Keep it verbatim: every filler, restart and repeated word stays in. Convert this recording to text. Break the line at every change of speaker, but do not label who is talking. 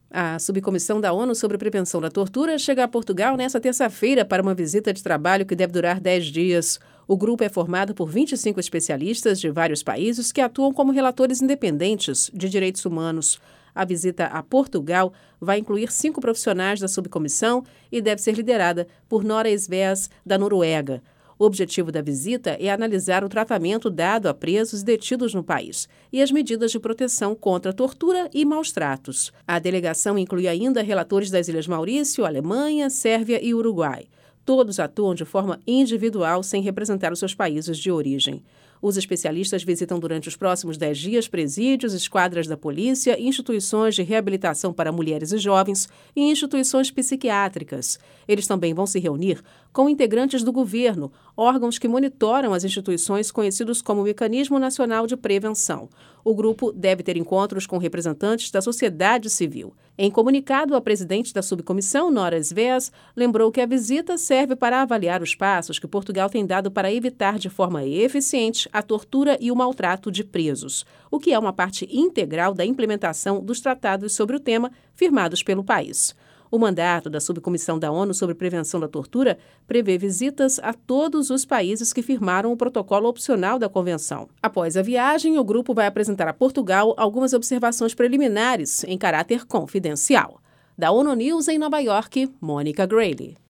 A Subcomissão da ONU sobre Prevenção da Tortura chega a Portugal nesta terça-feira para uma visita de trabalho que deve durar dez dias. O grupo é formado por vinte e cinco especialistas de vários países que atuam como relatores independentes de direitos humanos. A visita a Portugal vai incluir cinco profissionais da subcomissão e deve ser liderada por Nora Sveas, da Noruega. O objetivo da visita é analisar o tratamento dado a presos e detidos no país e as medidas de proteção contra tortura e maus-tratos. A delegação inclui ainda relatores das Ilhas Maurício, Alemanha, Sérvia e Uruguai. Todos atuam de forma individual sem representar os seus países de origem. Os especialistas visitam durante os próximos dez dias presídios, esquadras da polícia, instituições de reabilitação para mulheres e jovens e instituições psiquiátricas. Eles também vão se reunir com integrantes do governo, órgãos que monitoram as instituições conhecidos como Mecanismo Nacional de Prevenção. O grupo deve ter encontros com representantes da sociedade civil. Em comunicado, a presidente da subcomissão, Nora Sveas, lembrou que a visita serve para avaliar os passos que Portugal tem dado para evitar de forma eficiente a tortura e o maltrato de presos, o que é uma parte integral da implementação dos tratados sobre o tema firmados pelo país. O mandato da Subcomissão da ONU sobre Prevenção da Tortura prevê visitas a todos os países que firmaram o protocolo opcional da Convenção. Após a viagem, o grupo vai apresentar a Portugal algumas observações preliminares em caráter confidencial. Da ONU News em Nova York, Mônica Grayle.